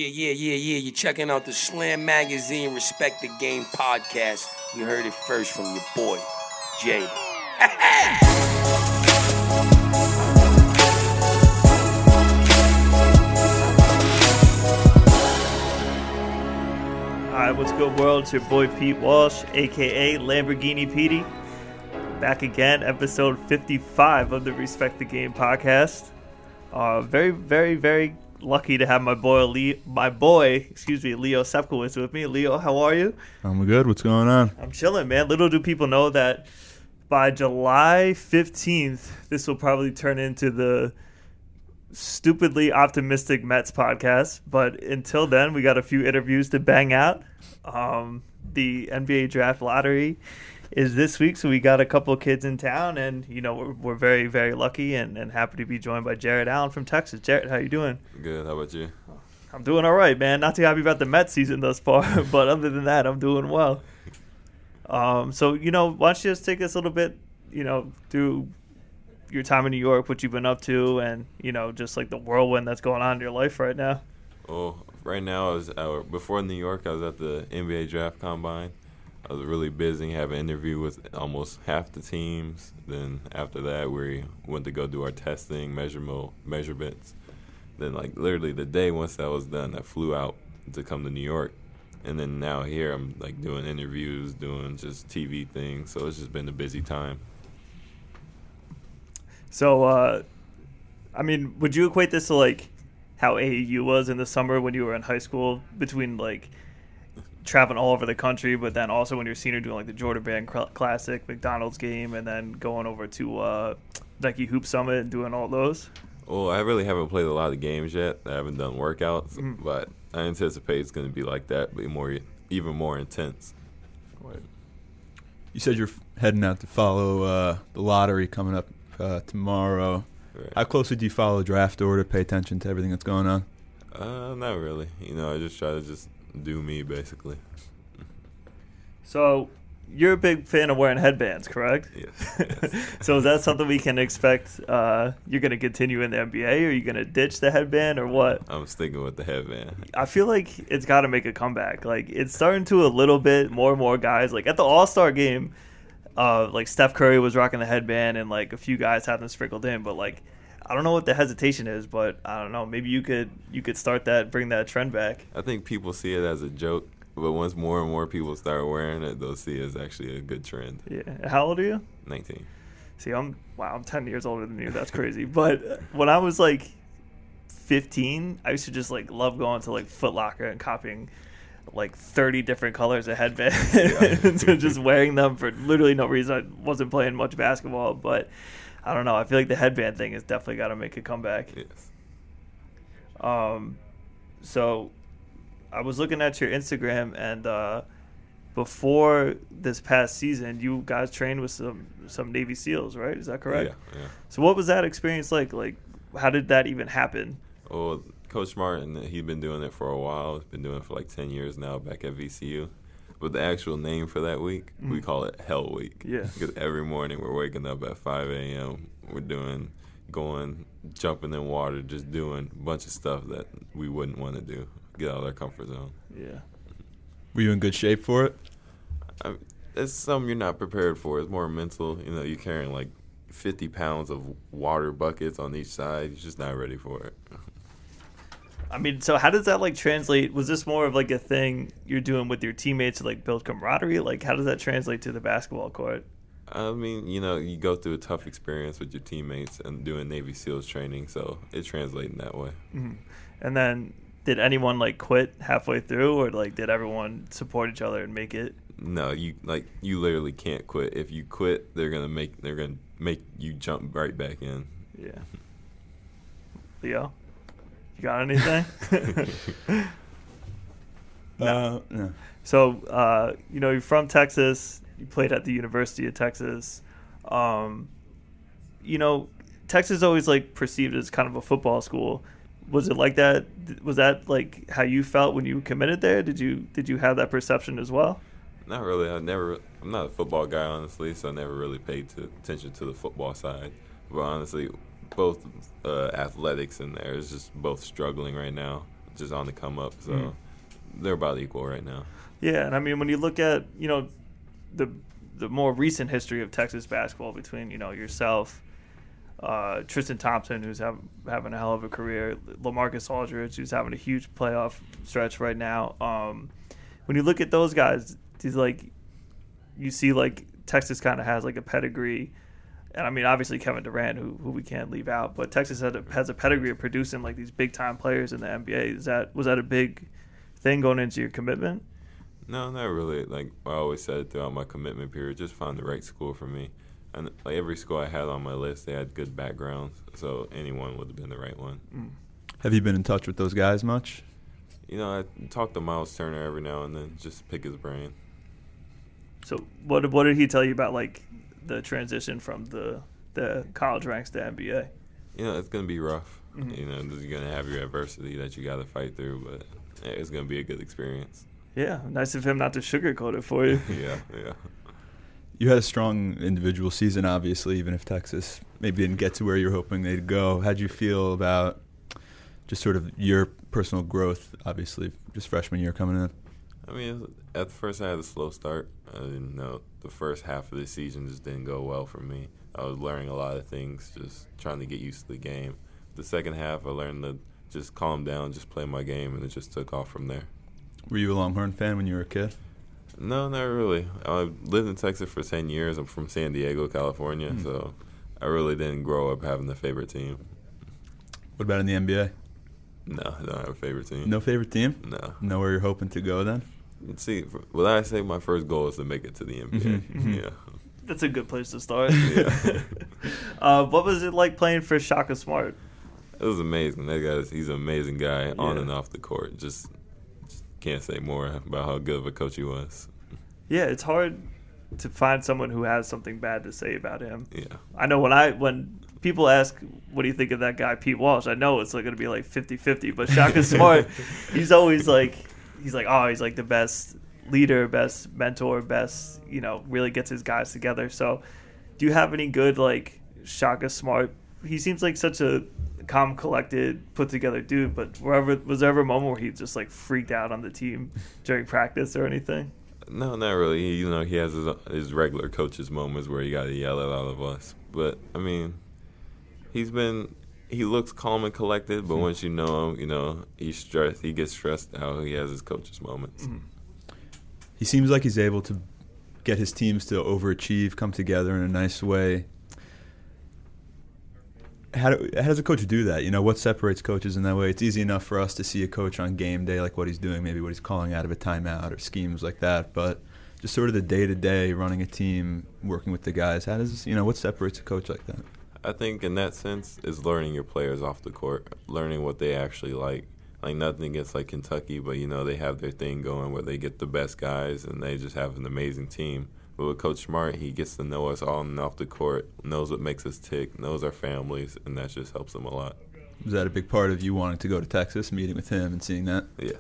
Yeah. You're checking out the Slam Magazine Respect the Game podcast. You heard it first from your boy, Jay. Alright, what's good, world? It's your boy Pete Walsh, aka Lamborghini Petey. Back again, episode 55 of the Respect the Game podcast. Very lucky to have my boy Leo Sepkowitz with me. Leo, how are you? I'm good. What's going on? I'm chilling, man. Little do people know that by July 15th, this will probably turn into the stupidly optimistic Mets podcast. But until then, we got a few interviews to bang out. The NBA draft lottery is this week, so we got a couple of kids in town, and we're very, very lucky and happy to be joined by Jared Allen from Texas. Jared, how you doing? Good. How about you? I'm doing all right, man. Not too happy about the Mets season thus far, but other than that, I'm doing well. So why don't you just take us a little bit, through your time in New York, what you've been up to, and just like the whirlwind that's going on in your life right now. Well, right now before New York, I was at the NBA draft combine. I was really busy, having an interview with almost half the teams. Then after that, we went to go do our testing, measurements. Then, literally the day once that was done, I flew out to come to New York. And then now here, I'm, doing interviews, doing just TV things. So it's just been a busy time. So, would you equate this to, how AAU was in the summer when you were in high school, between, traveling all over the country, but then also when you're senior doing the Jordan Brand Classic, McDonald's game, and then going over to Nike Hoop Summit and doing all those? Well, I really haven't played a lot of games yet. I haven't done workouts, but I anticipate it's going to be like that, but even more intense. You said you're heading out to follow the lottery coming up tomorrow. Right. How closely do you follow the draft order, pay attention to everything that's going on? Not really. I just try to just do me, basically. So you're a big fan of wearing headbands, correct? Yes. So is that something we can expect you're going to continue in the NBA, or are you going to ditch the headband, or what? I'm sticking with the headband. I feel like it's got to make a comeback. It's starting to a little bit, more and more guys. At the All-Star game, Steph Curry was rocking the headband, and a few guys had them sprinkled in, but I don't know what the hesitation is, but I don't know. Maybe you could start that, bring that trend back. I think people see it as a joke, but once more and more people start wearing it, they'll see it as actually a good trend. Yeah. How old are you? 19. See, I'm 10 years older than you. That's crazy. But when I was 15, I used to just love going to Foot Locker and copying 30 different colors of headbands and just wearing them for literally no reason. I wasn't playing much basketball, but I don't know. I feel like the headband thing has definitely got to make a comeback. Yes. So I was looking at your Instagram, and before this past season, you guys trained with some Navy SEALs, right? Is that correct? Yeah. So what was that experience like? How did that even happen? Well, Coach Martin, he's been doing it for a while. He's been doing it for 10 years now back at VCU. But the actual name for that week, we call it Hell Week. Yeah. Because every morning we're waking up at 5 a.m. We're jumping in water, just doing a bunch of stuff that we wouldn't want to do, get out of our comfort zone. Yeah. Were you in good shape for it? It's something you're not prepared for. It's more mental. You're carrying 50 pounds of water buckets on each side. You're just not ready for it. So how does that translate? Was this more of a thing you're doing with your teammates to build camaraderie? How does that translate to the basketball court? You go through a tough experience with your teammates and doing Navy SEALs training, so it translates in that way. Mm-hmm. And then did anyone quit halfway through, or did everyone support each other and make it? No, you literally can't quit. If you quit, they're gonna make you jump right back in. Yeah. Leo, you got anything? No. So, you're from Texas. You played at the University of Texas. Texas is always perceived as kind of a football school. Was it like that? Was that how you felt when you committed there? Did you have that perception as well? Not really. I'm not a football guy, honestly, so I never really paid attention to the football side. But honestly, both athletics in there is just both struggling right now. just on the come up. So they're about equal right now. Yeah, and I mean, when you look at, the more recent history of Texas basketball between, yourself, Tristan Thompson, who's having a hell of a career, LaMarcus Aldridge, who's having a huge playoff stretch right now. When you look at those guys, you see Texas kind of has a pedigree, and I mean obviously Kevin Durant, who we can't leave out, but Texas has a pedigree of producing these big time players in the NBA. Was that a big thing going into your commitment? No, not really. I always said throughout my commitment period, just find the right school for me. And every school I had on my list, they had good backgrounds, so anyone would have been the right one. Have you been in touch with those guys much? I talk to Miles Turner every now and then, just pick his brain. So what did he tell you about the transition from the college ranks to NBA? It's going to be rough. You're going to have your adversity that you got to fight through, but it's going to be a good experience. Yeah, nice of him not to sugarcoat it for you. Yeah. You had a strong individual season, obviously, even if Texas maybe didn't get to where you were hoping they'd go. How'd you feel about just sort of your personal growth, obviously, just freshman year coming in? I mean, at first I had a slow start. I didn't know. The first half of the season just didn't go well for me. I was learning a lot of things, just trying to get used to the game. The second half, I learned to just calm down, just play my game, and it just took off from there. Were you a Longhorn fan when you were a kid? No, not really. I lived in Texas for 10 years. I'm from San Diego, California, so I really didn't grow up having a favorite team. What about in the NBA? No, I don't have a favorite team. No favorite team? No. Know where you're hoping to go then? See, what I say, my first goal is to make it to the NBA. Yeah. That's a good place to start. Yeah. What was it like playing for Shaka Smart? It was amazing. He's an amazing guy on and off the court. Just can't say more about how good of a coach he was. Yeah, it's hard to find someone who has something bad to say about him. Yeah. I know when people ask, what do you think of that guy, Pete Walsh? I know it's going to be 50-50, but Shaka Smart, he's always oh, he's the best leader, best mentor, best, really gets his guys together. So do you have any good, Shaka Smart? He seems like such a calm, collected, put together dude, but was there ever a moment where he just freaked out on the team during practice or anything? No, not really. He has his regular coach's moments where he got to yell at all of us. But I mean, he looks calm and collected, but once you know him, he's stressed. He gets stressed out. He has his coach's moments. He seems like he's able to get his teams to overachieve, come together in a nice way. How does a coach do that? What separates coaches in that way? It's easy enough for us to see a coach on game day, like what he's doing, maybe what he's calling out of a timeout or schemes like that. But just sort of the day-to-day running a team, working with the guys, what separates a coach like that? I think in that sense is learning your players off the court, learning what they actually like. Nothing against Kentucky, but they have their thing going where they get the best guys and they just have an amazing team. But with Coach Smart, he gets to know us all and off the court, knows what makes us tick, knows our families, and that just helps him a lot. Was that a big part of you wanting to go to Texas, meeting with him and seeing that? Yes.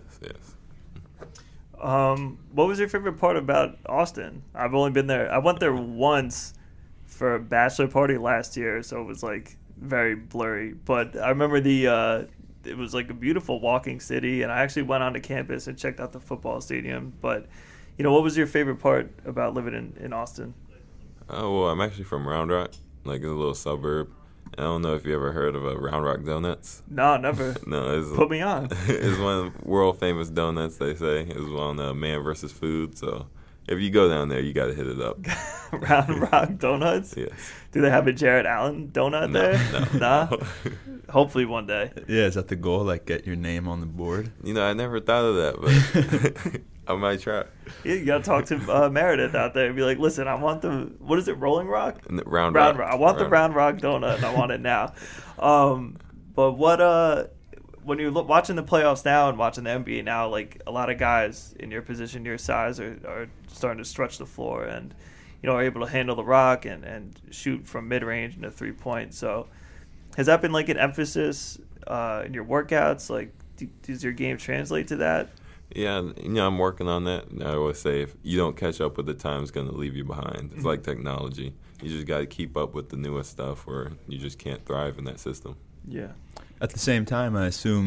What was your favorite part about Austin? I've only been there. I went there once for a bachelor party last year, so it was very blurry. But I remember it was a beautiful walking city, and I actually went onto campus and checked out the football stadium. But what was your favorite part about living in Austin? Well, I'm actually from Round Rock, a little suburb. I don't know if you ever heard of Round Rock Donuts. No, never. No, put me on. It's one of the world famous donuts. They say it was on Man vs. Food. So if you go down there, you got to hit it up. Round Rock Donuts. Yes. Do they have a Jared Allen donut there? No. Nah? Hopefully one day. Yeah, is that the goal? Get your name on the board? I never thought of that, but I might try. Yeah, you got to talk to Meredith out there and be like, listen, I want what is it, Rolling Rock? Round Rock. I want the Round Rock donut, and I want it now. But when you're watching the playoffs now and watching the NBA now, a lot of guys in your position, your size, are starting to stretch the floor and, are able to handle the rock and shoot from mid-range into three-point. So has that been an emphasis in your workouts? Does your game translate to that? Yeah, I'm working on that. I always say if you don't catch up with the time, it's going to leave you behind. It's like technology. You just got to keep up with the newest stuff or you just can't thrive in that system. Yeah. At the same time, I assume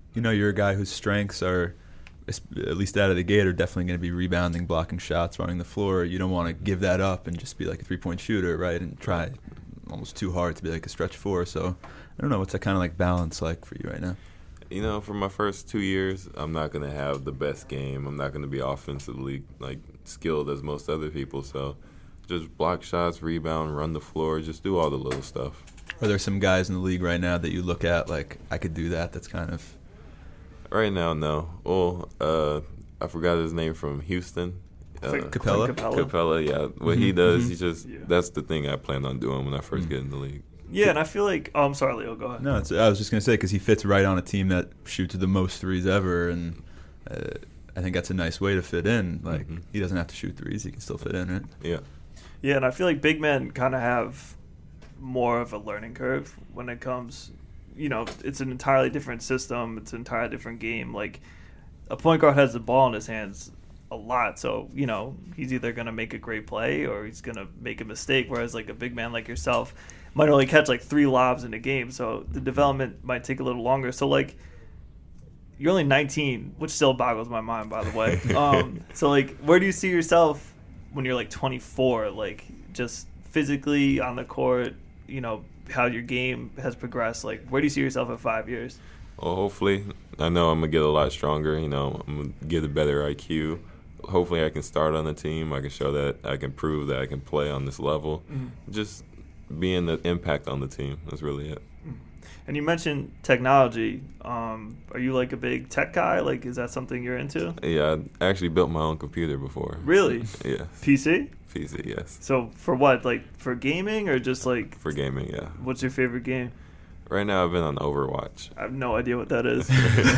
you're a guy whose strengths are, at least out of the gate, are definitely going to be rebounding, blocking shots, running the floor. You don't want to give that up and just be like a three-point shooter, right, and try almost too hard to be like a stretch four. So I don't know, what's that kind of like balance like for you right now? For my first 2 years, I'm not going to have the best game. I'm not going to be offensively like skilled as most other people. So just block shots, rebound, run the floor, just do all the little stuff. Are there some guys in the league right now that you look at like, I could do that? That's kind of... Right now, no. Well, I forgot his name from Houston. Capella? Capella, yeah. What he does, he just that's the thing I plan on doing when I first get in the league. Yeah, and I feel like... Oh, I'm sorry, Leo. Go ahead. No, I was just going to say, because he fits right on a team that shoots the most threes ever, and I think that's a nice way to fit in. Like, he doesn't have to shoot threes. He can still fit in, right? Yeah. Yeah, and I feel like big men kind of have more of a learning curve when it comes... it's an entirely different system. It's an entirely different game. Like, a point guard has the ball in his hands a lot, so, he's either going to make a great play or he's going to make a mistake, whereas, like, a big man like yourself might only catch, like, 3 lobs in a game, so the development might take a little longer. So, like, you're only 19, which still boggles my mind, by the way. So, like, where do you see yourself when you're, like, 24? Like, just physically on the court, how your game has progressed. Like, where do you see yourself in 5 years? Well, hopefully, I know I'm going to get a lot stronger. I'm going to get a better IQ. Hopefully, I can start on the team. I can show that I can prove that I can play on this level. Just being the impact on the team. That's really it. And you mentioned technology. Are you like a big tech guy? Like, is that something you're into? Yeah, I actually built my own computer before. Really? Yeah. PC? PC, yes. So for what? Like for gaming or just like? For gaming, yeah. What's your favorite game? Right now, I've been on Overwatch. I have no idea what that is.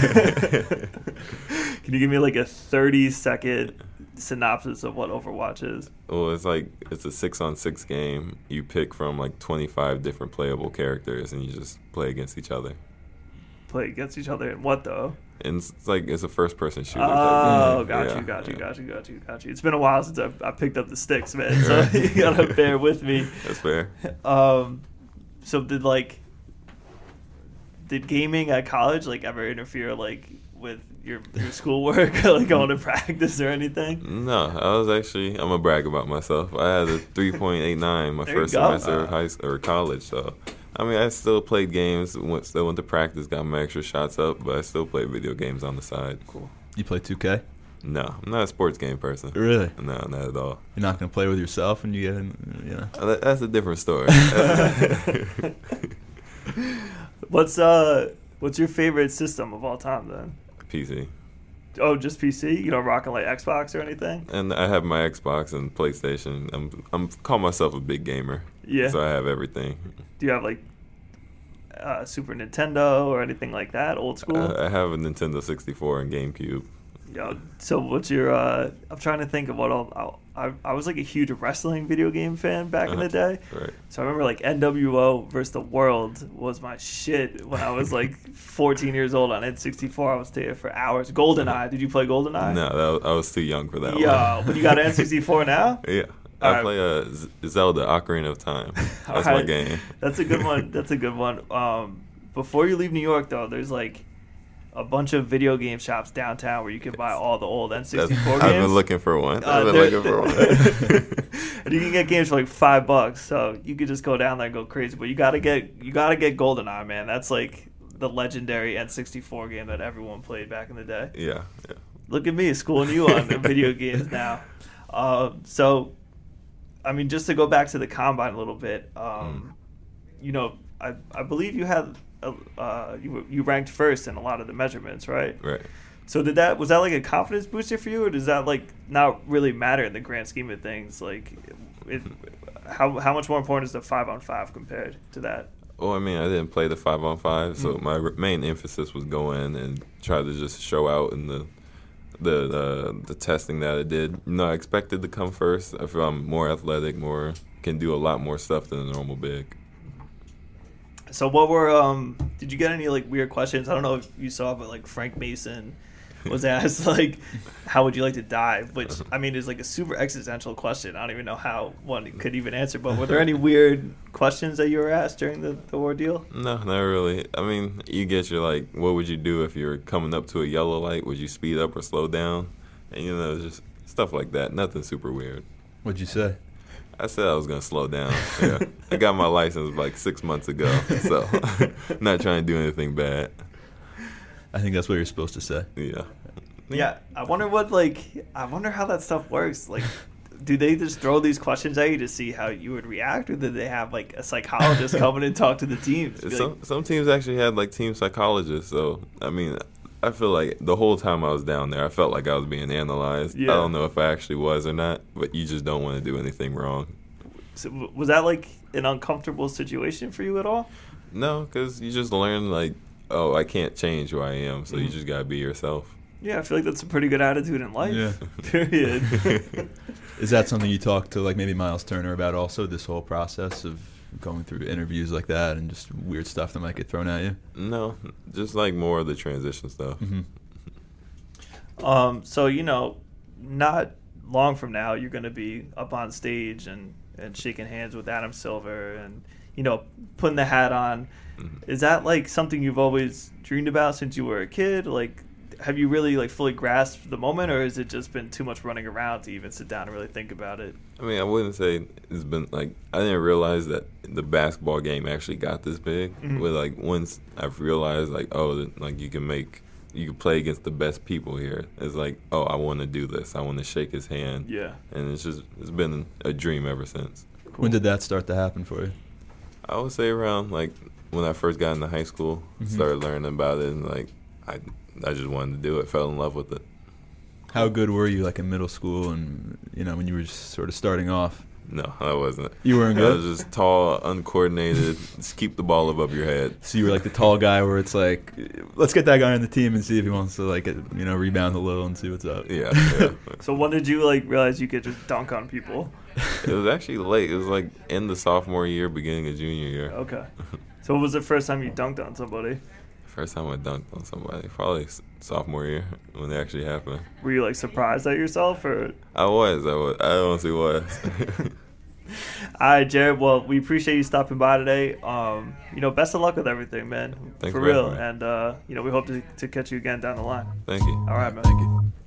Can you give me like a 30-second synopsis of what Overwatch is? Well, it's a 6-on-6 game. You pick from like 25 different playable characters, and you just play against each other. Play against each other in what though? And it's a first-person shooter. Oh, got you. It's been a while since I picked up the sticks, man. So you gotta bear with me. That's fair. So did gaming at college like ever interfere like with your schoolwork or like going to practice or anything? No, I'm gonna brag about myself. I had a 3.89 my first semester of high school or college. So I mean, I still played games, still went to practice, got my extra shots up, but I still play video games on the side. Cool. You play 2K? No, I'm not a sports game person. Really? No, not at all. You're not gonna play with yourself when you get in, That's a different story. What's your favorite system of all time then? PC. Oh, just PC? You don't rocking like Xbox or anything? And I have my Xbox and PlayStation. I'm call myself a big gamer. Yeah. So I have everything. Do you have like Super Nintendo or anything like that? Old school? I have a Nintendo 64 and GameCube. Yeah. So what's your? I'm trying to think of what all. I was like a huge wrestling video game fan back in the day. Right. So I remember like NWO versus the World was my shit when I was like 14 years old on N64. I was there for hours. GoldenEye. Did you play GoldenEye? No, I was too young for that one. Yeah, but you got an N64 now? Yeah. I play Zelda Ocarina of Time. That's my game. That's a good one. Before you leave New York, though, there's like a bunch of video game shops downtown where you can buy all the old N64 games. I've been looking for one. And you can get games for like $5, so you could just go down there and go crazy. But you gotta get GoldenEye, man. That's like the legendary N64 game that everyone played back in the day. Yeah. Look at me schooling you on the video games now. So, I mean, just to go back to the combine a little bit, I believe you had you ranked first in a lot of the measurements, right? Right. So was that like a confidence booster for you, or does that like not really matter in the grand scheme of things? Like, how much more important is the 5-on-5 compared to that? Well, I mean, I didn't play the 5-on-5, so my main emphasis was go in and try to just show out in the testing that I did. I expected to come first. I feel I'm more athletic, can do a lot more stuff than a normal big. So what were did you get any like weird questions? I don't know if you saw, but like Frank Mason was asked, like, how would you like to die? Which, I mean, is like a super existential question. I don't even know how one could even answer. But were there any weird questions that you were asked during the ordeal? No, not really. I mean, you get your, like, what would you do if you're coming up to a yellow light? Would you speed up or slow down? And, you know, just stuff like that. Nothing super weird. What'd you say? I said I was going to slow down. Yeah. I got my license like 6 months ago, so not trying to do anything bad. I think that's what you're supposed to say. Yeah. Yeah, I wonder how that stuff works. Like, do they just throw these questions at you to see how you would react, or did they have like a psychologist come in and talk to the teams? Some teams actually had like team psychologists. So I mean, I feel like the whole time I was down there, I felt like I was being analyzed. Yeah. I don't know if I actually was or not, but you just don't want to do anything wrong. So was that like an uncomfortable situation for you at all? No, because you just learn like, oh, I can't change who I am, so you just gotta be yourself. Yeah, I feel like that's a pretty good attitude in life. Yeah. Period. Is that something you talk to like maybe Miles Turner about also, this whole process of going through interviews like that and just weird stuff that might get thrown at you? No, just like more of the transition stuff. Mm-hmm. So, you know, not long from now, you're going to be up on stage and shaking hands with Adam Silver and, you know, putting the hat on. Mm-hmm. Is that like something you've always dreamed about since you were a kid? Like, have you really like fully grasped the moment, or has it just been too much running around to even sit down and really think about it? I mean, I wouldn't say it's been like, I didn't realize that the basketball game actually got this big. Mm-hmm. But like once I've realized like, oh, like you can play against the best people here. It's like, oh, I want to do this. I want to shake his hand. Yeah. And it's been a dream ever since. Cool. When did that start to happen for you? I would say around like when I first got into high school, started learning about it, and like I just wanted to do it, fell in love with it. How good were you like in middle school and, you know, when you were just sort of starting off? No, I wasn't. You weren't I good? was just tall, uncoordinated, just keep the ball above your head. So you were like the tall guy where it's like, let's get that guy on the team and see if he wants to like, you know, rebound a little and see what's up. Yeah. So when did you like realize you could just dunk on people? It was actually late. It was like in the sophomore year, beginning of junior year. Okay. So what was the first time you dunked on somebody? First time I dunked on somebody, probably sophomore year when it actually happened. Were you like surprised at yourself, or? I honestly was. All right, Jared. Well, we appreciate you stopping by today. You know, best of luck with everything, man. Thanks for for real. having me. And you know, we hope to catch you again down the line. Thank you. All right, man. Thank you.